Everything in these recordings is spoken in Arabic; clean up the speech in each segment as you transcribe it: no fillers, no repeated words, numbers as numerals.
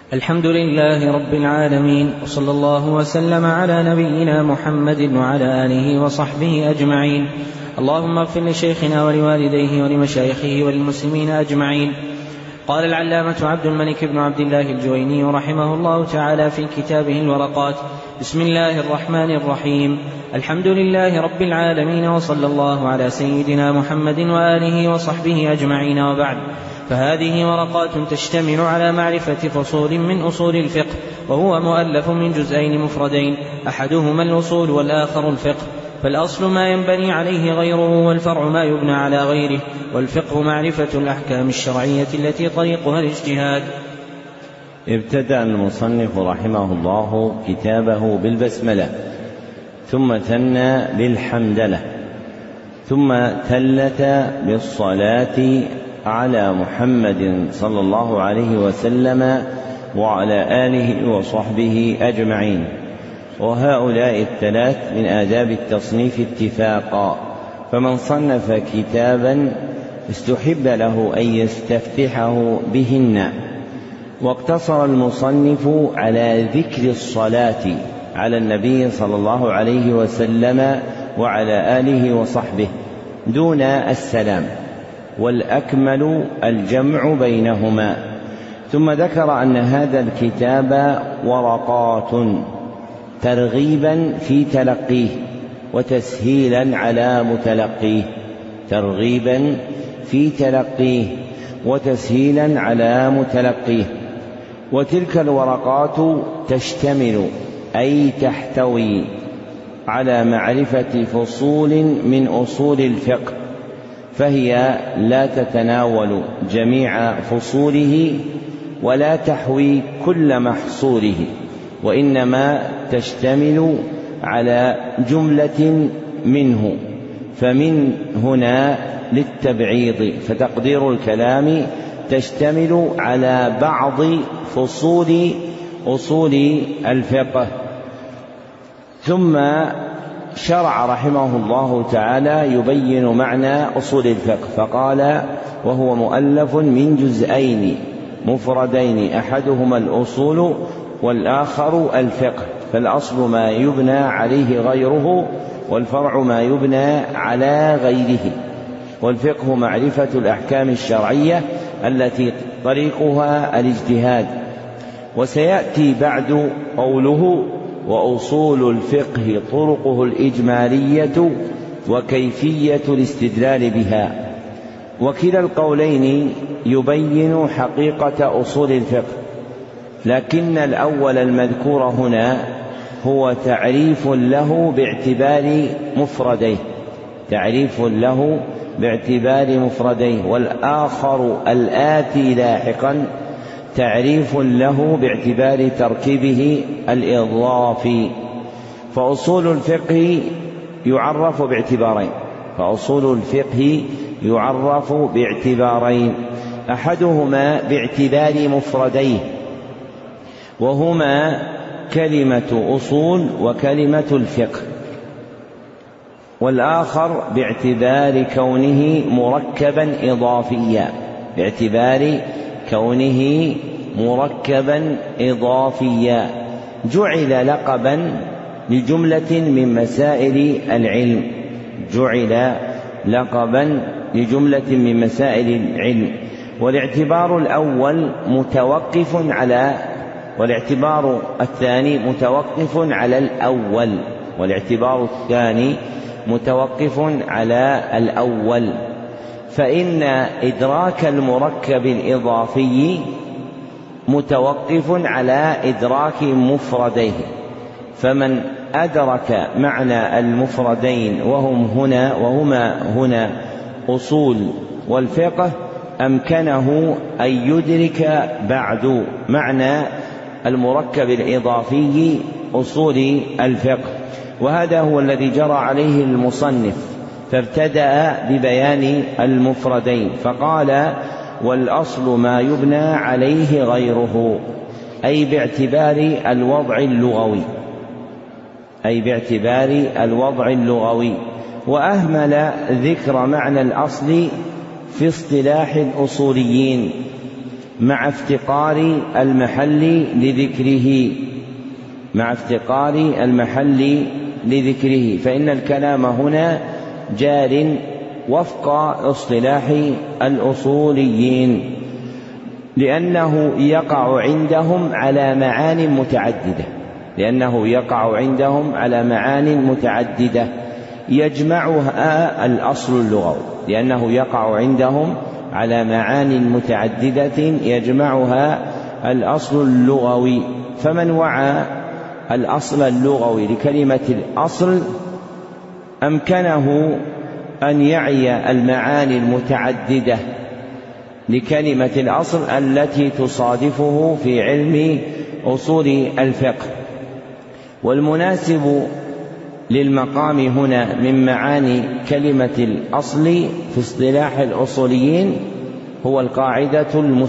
الحمد لله رب العالمين، وصلى الله وسلم على نبينا محمد وعلى آله وصحبه أجمعين. اللهم اغفر لشيخنا ولوالديه ولمشايخه وللمسلمين أجمعين. قال العلامة عبد الملك بن عبد الله الجويني رحمه الله تعالى في كتابه الورقات: بسم الله الرحمن الرحيم. الحمد لله رب العالمين، وصلى الله على سيدنا محمد وآله وصحبه أجمعين، وبعد. فهذه ورقات تشتمل على معرفة فصول من أصول الفقه، وهو مؤلف من جزئين مفردين، أحدهما الأصول والآخر الفقه. فالأصل ما ينبني عليه غيره، والفرع ما يبنى على غيره، والفقه معرفة الأحكام الشرعية التي طريقها الاجتهاد. ابتدأ المصنف رحمه الله كتابه بالبسملة، ثم ثنى بالحمدلة، ثم ثلث بالصلاة على محمد صلى الله عليه وسلم وعلى آله وصحبه أجمعين. وهؤلاء الثلاث من آداب التصنيف اتفاقا، فمن صنف كتابا استحب له أن يستفتحه بهن. واقتصر المصنف على ذكر الصلاة على النبي صلى الله عليه وسلم وعلى آله وصحبه دون السلام، والأكمل الجمع بينهما. ثم ذكر أن هذا الكتاب ورقات ترغيبا في تلقيه وتسهيلا على متلقيه، ترغيبا في تلقيه وتسهيلا على متلقيه. وتلك الورقات تشتمل أي تحتوي على معرفة فصول من أصول الفقه، فهي لا تتناول جميع فصوله ولا تحوي كل محصوله، وإنما تشتمل على جملة منه. فمن هنا للتبعيض، فتقدير الكلام تشتمل على بعض فصول أصول الفقه. ثم شرع رحمه الله تعالى يبين معنى أصول الفقه، فقال: وهو مؤلف من جزئين مفردين، أحدهما الأصول والآخر الفقه. فالأصل ما يبنى عليه غيره، والفرع ما يبنى على غيره. والفقه معرفة الأحكام الشرعية التي طريقها الاجتهاد. وسيأتي بعد قوله: وأصول الفقه طرقه الإجمالية وكيفية الاستدلال بها. وكلا القولين يبين حقيقة أصول الفقه، لكن الأول المذكور هنا هو تعريف له باعتبار مفرديه، تعريف له باعتبار مفرديه، والآخر الآتي لاحقا تعريف له باعتبار تركيبه الإضافي. فأصول الفقه يعرف باعتبارين، فأصول الفقه يعرف باعتبارين، أحدهما باعتبار مفرديه، وهما كلمة أصول وكلمة الفقه، والآخر باعتبار كونه مركبا إضافيا، باعتبار كونه مركبا إضافيا. جعل لقبا لجملة من مسائل العلم، جعل لقبا لجملة من مسائل العلم. والاعتبار الأول متوقف على، والاعتبار الثاني متوقف على الأول، والاعتبار الثاني متوقف على الأول. فإن إدراك المركب الإضافي متوقف على إدراك مفرديه، فمن أدرك معنى المفردين وهما هنا أصول والفقه، أمكنه أن يدرك بعد معنى المركب الإضافي أصول الفقه. وهذا هو الذي جرى عليه المصنف، فابتدأ ببيان المفردين فقال: والأصل ما يبنى عليه غيره، أي باعتبار الوضع اللغوي، أي باعتبار الوضع اللغوي. وأهمل ذكر معنى الأصل في اصطلاح الأصوليين، مع افتقار المحل لذكره، فإن الكلام هنا جار وفق اصطلاح الأصوليين، لأنه يقع عندهم على معان متعددة يجمعها الأصل اللغوي فمن وعى الأصل اللغوي لكلمة الأصل أمكنه أن يعي المعاني المتعددة لكلمة الأصل التي تصادفه في علم أصول الفقه. والمناسب للمقام هنا من معاني كلمة الأصل في اصطلاح الأصوليين هو القاعدة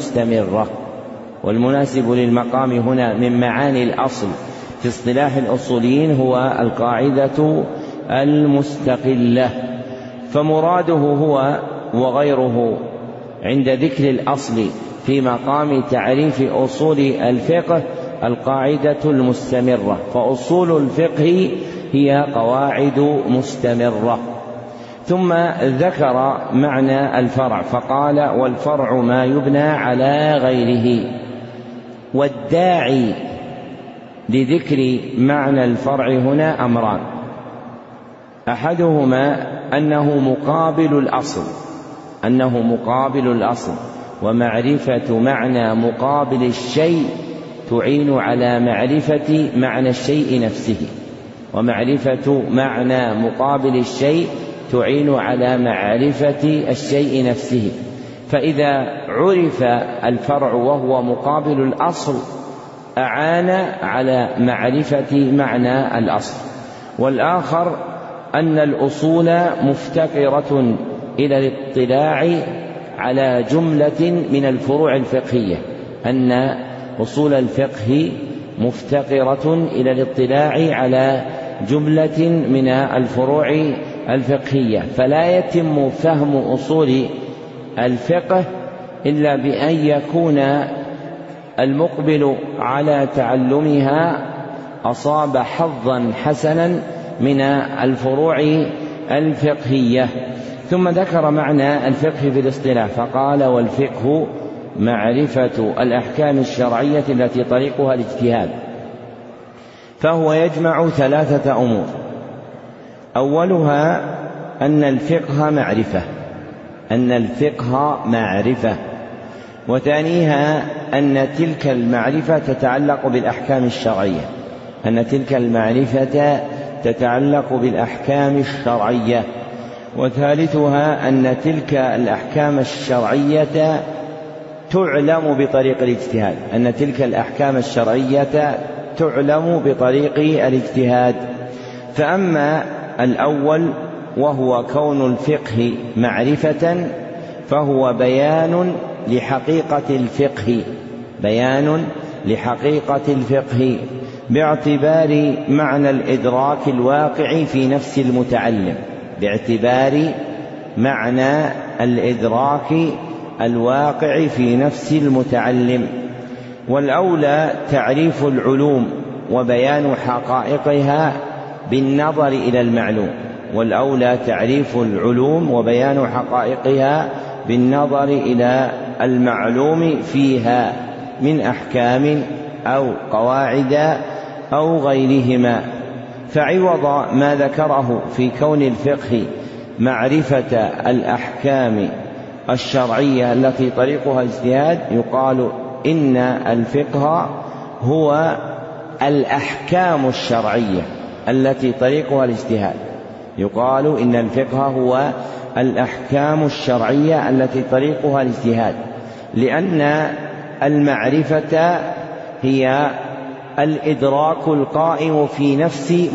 المستقلة. فمراده هو وغيره عند ذكر الأصل في مقام تعريف أصول الفقه القاعدة المستمرة، فأصول الفقه هي قواعد مستمرة. ثم ذكر معنى الفرع فقال: والفرع ما يبنى على غيره. والداعي لذكر معنى الفرع هنا أمران: أحدهما أنه مقابل الأصل، ومعرفة معنى مقابل الشيء تعين على معرفة معنى الشيء نفسه، فإذا عرف الفرع وهو مقابل الأصل أعان على معرفة معنى الأصل. والآخر أن الأصول مفتقرة إلى الاطلاع على جملة من الفروع الفقهية، فلا يتم فهم أصول الفقه إلا بأن يكون المقبل على تعلمها أصاب حظا حسنا من الفروع الفقهية. ثم ذكر معنى الفقه في الاصطلاح فقال: والفقه معرفة الأحكام الشرعية التي طريقها الاجتهاد، فهو يجمع 3 أمور: أولها أن الفقه معرفة، وثانيها أن تلك المعرفة تتعلق بالأحكام الشرعية، وثالثها أن تلك الأحكام الشرعية تعلم بطريق الاجتهاد. فأما الأول وهو كون الفقه معرفة فهو بيان لحقيقة الفقه باعتبار معنى الإدراك الواقع في نفس المتعلم. والأولى تعريف العلوم وبيان حقائقها بالنظر إلى المعلوم فيها من أحكام أو قواعد أو غيرهما. فعوض ما ذكره في كون الفقه معرفة الأحكام الشرعية التي طريقها الاجتهاد يقال إن الفقه هو الأحكام الشرعية التي طريقها الاجتهاد، لأن المعرفة هي الإدراك القائم في نفس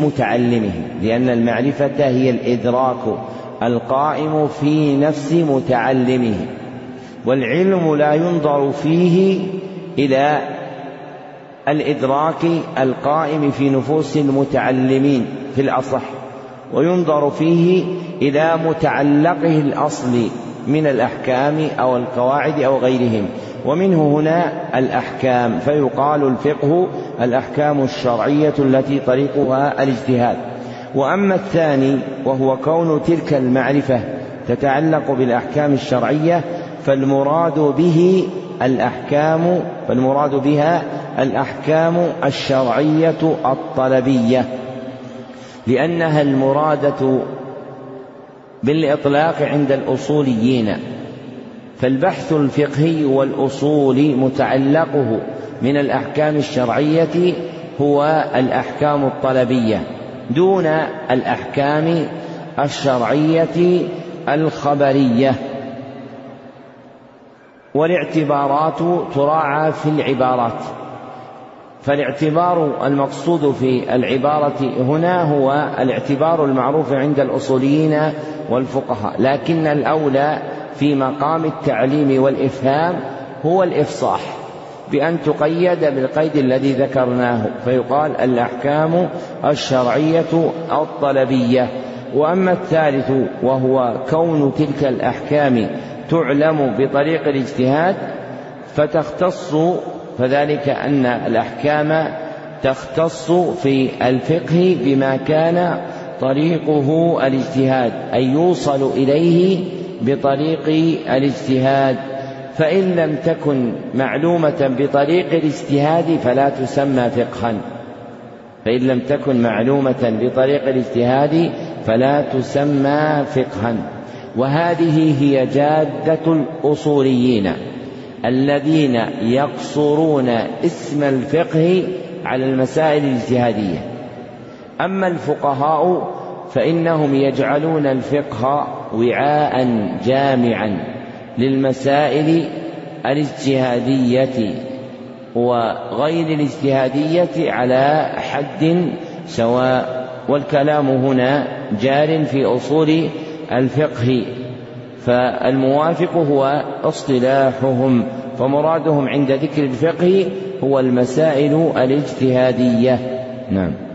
متعلمه، والعلم لا ينظر فيه إلى الإدراك القائم في نفوس المتعلمين في الأصح، وينظر فيه إلى متعلقه الأصلي من الأحكام أو القواعد أو غيرهم، ومنه هنا الأحكام، فيقال الفقه الأحكام الشرعية التي طريقها الاجتهاد. وأما الثاني وهو كون تلك المعرفة تتعلق بالأحكام الشرعية فالمراد بها الأحكام الشرعية الطلبية، لأنها المرادة بالإطلاق عند الأصوليين. فالبحث الفقهي والأصولي متعلقه من الأحكام الشرعية هو الأحكام الطلبية دون الأحكام الشرعية الخبرية. والاعتبارات تراعى في العبارات، فالاعتبار المقصود في العبارة هنا هو الاعتبار المعروف عند الأصوليين والفقهاء، لكن الأولى في مقام التعليم والإفهام هو الإفصاح بأن تقيد بالقيد الذي ذكرناه، فيقال الأحكام الشرعية الطلبية. وأما الثالث وهو كون تلك الأحكام تعلم بطريق الاجتهاد فذلك أن الأحكام تختص في الفقه بما كان طريقه الاجتهاد، أي يوصل إليه بطريق الاجتهاد. فإن لم تكن معلومة بطريق الاجتهاد فلا تسمى فقها. وهذه هي جادة الأصوليين الذين يقصرون اسم الفقه على المسائل الاجتهادية. أما الفقهاء فإنهم يجعلون الفقه وعاء جامعا للمسائل الاجتهادية وغير الاجتهادية على حد سواء. والكلام هنا جار في أصول الفقه، فالموافق هو اصطلاحهم، فمرادهم عند ذكر الفقه هو المسائل الاجتهادية. نعم.